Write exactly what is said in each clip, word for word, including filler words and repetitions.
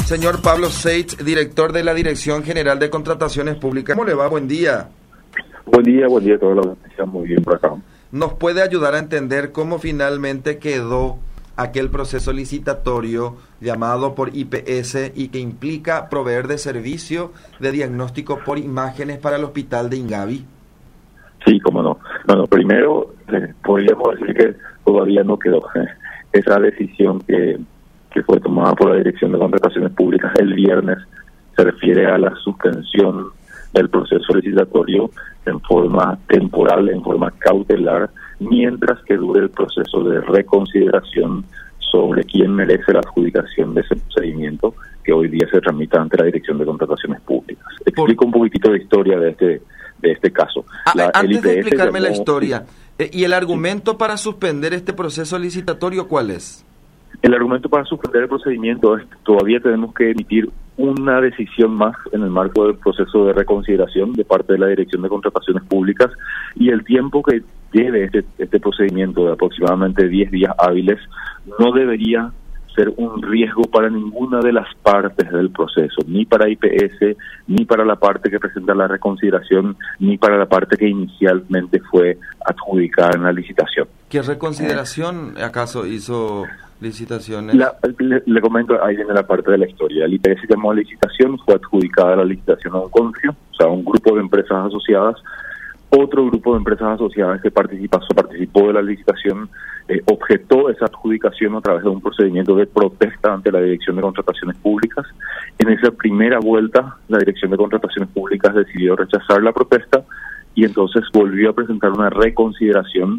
Señor Pablo Seitz, director de la Dirección General de Contrataciones Públicas. ¿Cómo le va? Buen día. Buen día, buen día a toda la audiencia. Muy bien por acá. ¿Nos puede ayudar a entender cómo finalmente quedó aquel proceso licitatorio llamado por I P S y que implica proveer de servicio de diagnóstico por imágenes para el hospital de Ingavi? Sí, cómo no. Bueno, primero, eh, podríamos decir que todavía no quedó. Eh, esa decisión que, que fue tomada por la Dirección de Contrataciones Públicas el viernes se refiere a la suspensión del proceso licitatorio en forma temporal, en forma cautelar, mientras que dure el proceso de reconsideración sobre quién merece la adjudicación de ese procedimiento que hoy día se tramita ante la Dirección de Contrataciones Públicas. Explico un poquitito de historia de este de este caso. Ah, la, antes de explicarme llamó, la historia, eh, ¿y el argumento para suspender este proceso licitatorio cuál es? El argumento para suspender el procedimiento es que todavía tenemos que emitir una decisión más en el marco del proceso de reconsideración de parte de la Dirección de Contrataciones Públicas, y el tiempo que lleve este, este procedimiento de aproximadamente diez días hábiles no debería ser un riesgo para ninguna de las partes del proceso, ni para I P S, ni para la parte que presenta la reconsideración, ni para la parte que inicialmente fue adjudicada en la licitación. ¿Qué reconsideración acaso hizo licitaciones? La, le, le comento, ahí viene la parte de la historia. El I P S llamó a licitación, fue adjudicada la licitación a un consorcio, o sea, a un grupo de empresas asociadas. Otro grupo de empresas asociadas que participa, participó de la licitación eh, objetó esa adjudicación a través de un procedimiento de protesta ante la Dirección de Contrataciones Públicas. En esa primera vuelta, la Dirección de Contrataciones Públicas decidió rechazar la protesta y entonces volvió a presentar una reconsideración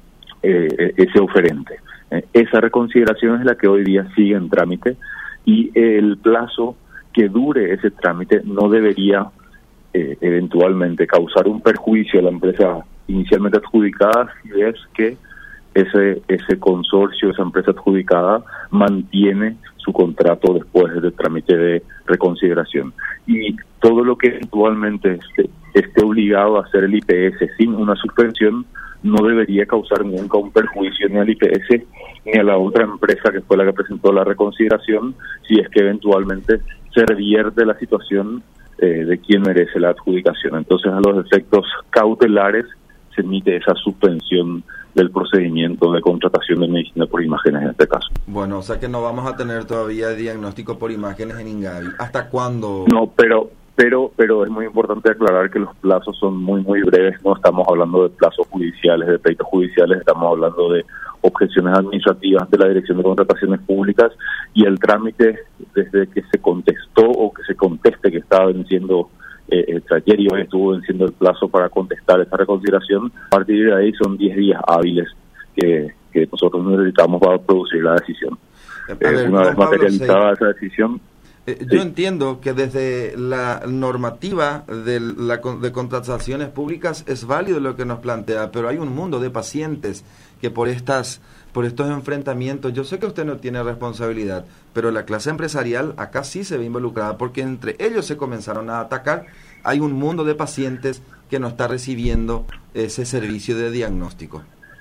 eh, ese oferente. Eh, esa reconsideración es la que hoy día sigue en trámite, y el plazo que dure ese trámite no debería Eh, eventualmente causar un perjuicio a la empresa inicialmente adjudicada si es que ese ese consorcio, esa empresa adjudicada, mantiene su contrato después del trámite de reconsideración. Y todo lo que eventualmente esté, esté obligado a hacer el I P S sin una suspensión no debería causar nunca un perjuicio ni al I P S ni a la otra empresa que fue la que presentó la reconsideración, si es que eventualmente se revierte la situación Eh, de quién merece la adjudicación. Entonces, a los efectos cautelares se emite esa suspensión del procedimiento de contratación de medicina por imágenes en este caso. Bueno, o sea que no vamos a tener todavía diagnóstico por imágenes en Ingavi. ¿Hasta cuándo? No, pero pero pero es muy importante aclarar que los plazos son muy, muy breves. No estamos hablando de plazos judiciales, de pleitos judiciales, estamos hablando de objeciones administrativas de la Dirección de Contrataciones Públicas, y el trámite desde que se contestó o que se conteste que estaba venciendo, eh, ayer y hoy estuvo venciendo el plazo para contestar esa reconsideración, a partir de ahí son diez días hábiles que, que nosotros necesitamos para producir la decisión. A ver, eh, una no, vez materializada Pablo, esa decisión... Eh, yo sí. entiendo que desde la normativa de, la, de contrataciones públicas es válido lo que nos plantea, pero hay un mundo de pacientes que por estas por estos enfrentamientos, yo sé que usted no tiene responsabilidad, pero la clase empresarial acá sí se ve involucrada, porque entre ellos se comenzaron a atacar. Hay un mundo de pacientes que no está recibiendo ese servicio de diagnóstico.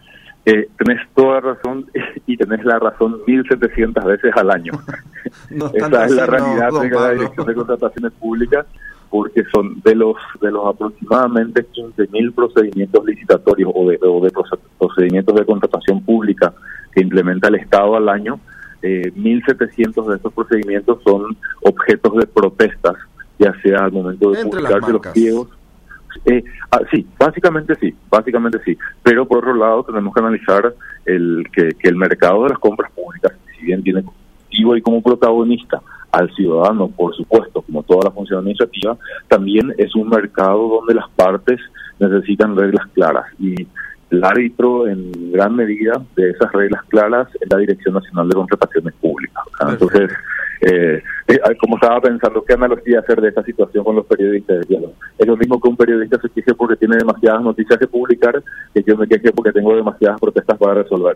Eh, tenés toda razón, y tenés la razón mil setecientas veces al año. No Esa es la realidad no, de la Dirección de Contrataciones Públicas, porque son de los de los aproximadamente quince mil procedimientos licitatorios o de, o de procedimientos de contratación pública que implementa el Estado al año, eh, mil setecientos de estos procedimientos son objetos de protestas, ya sea al momento de Entre publicarse los pliegos. Eh, ah, sí, básicamente sí, básicamente sí. Pero por otro lado tenemos que analizar el que, que el mercado de las compras públicas, si bien tiene como activo y como protagonista al ciudadano, por supuesto, como toda la función administrativa, también es un mercado donde las partes necesitan reglas claras, y el árbitro en gran medida de esas reglas claras es la Dirección Nacional de Contrataciones Públicas. Entonces, eh, eh, como estaba pensando, ¿qué analogía hacer de esta situación con los periodistas? Es lo mismo que un periodista se queje porque tiene demasiadas noticias que publicar, que yo me queje porque tengo demasiadas protestas para resolver.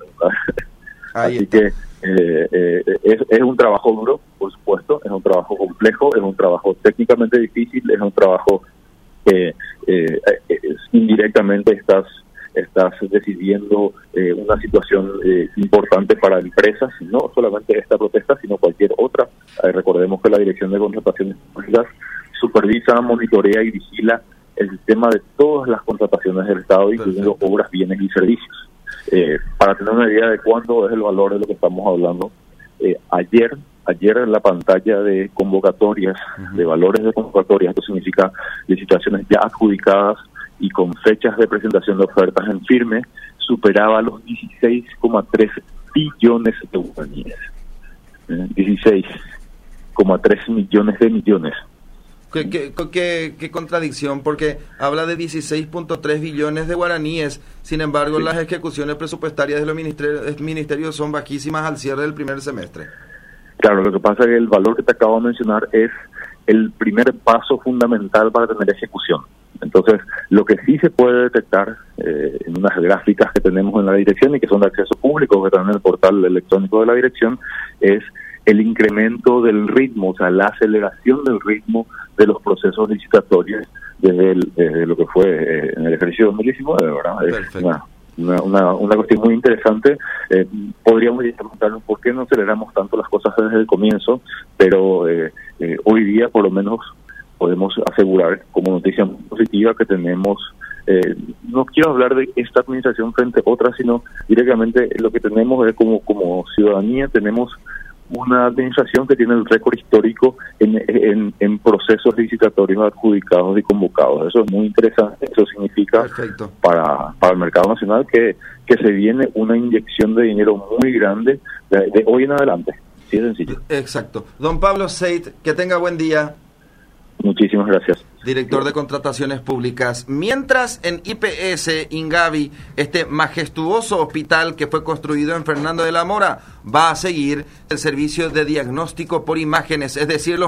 Así está. que eh, eh, es, es un trabajo duro, por supuesto, es un trabajo complejo, es un trabajo técnicamente difícil, es un trabajo que eh, eh, indirectamente estás estás decidiendo eh, una situación eh, importante para empresas, no solamente esta protesta, sino cualquier otra, Eh, recordemos que la Dirección de Contrataciones Públicas supervisa, monitorea y vigila el sistema de todas las contrataciones del Estado, incluyendo Perfecto. obras, bienes y servicios. Eh, para tener una idea de cuánto es el valor de lo que estamos hablando, eh, ayer ayer en la pantalla de convocatorias, uh-huh. de valores de convocatorias, esto significa licitaciones ya adjudicadas y con fechas de presentación de ofertas en firme, superaba los dieciséis coma tres billones de guaraníes. Eh, dieciséis coma tres millones de millones. ¿Qué, qué, qué, qué contradicción? Porque habla de dieciséis punto tres billones de guaraníes, sin embargo sí. las ejecuciones presupuestarias de los ministerios, ministerios son bajísimas al cierre del primer semestre. Claro, lo que pasa es que el valor que te acabo de mencionar es el primer paso fundamental para tener ejecución. Entonces, lo que sí se puede detectar eh, en unas gráficas que tenemos en la dirección y que son de acceso público, que están en el portal electrónico de la dirección, es el incremento del ritmo, o sea, la aceleración del ritmo de los procesos licitatorios desde, el, desde lo que fue eh, en el ejercicio dos mil diecinueve, ¿verdad? Es una, una, una, una cuestión muy interesante. Eh, podríamos preguntarnos por qué no aceleramos tanto las cosas desde el comienzo, pero eh, eh, hoy día por lo menos podemos asegurar como noticia muy positiva que tenemos, eh, no quiero hablar de esta administración frente a otras, sino directamente lo que tenemos es como, como ciudadanía, tenemos una administración que tiene el récord histórico en, en, en procesos licitatorios adjudicados y convocados. Eso es muy interesante. Eso significa Perfecto. para para el mercado nacional que, que se viene una inyección de dinero muy grande de, de hoy en adelante. Sí, es sencillo. Exacto. Don Pablo Seit, que tenga buen día. Muchísimas gracias. Director de Contrataciones Públicas. Mientras en I P S Ingavi, este majestuoso hospital que fue construido en Fernando de la Mora, va a seguir el servicio de diagnóstico por imágenes, es decir, los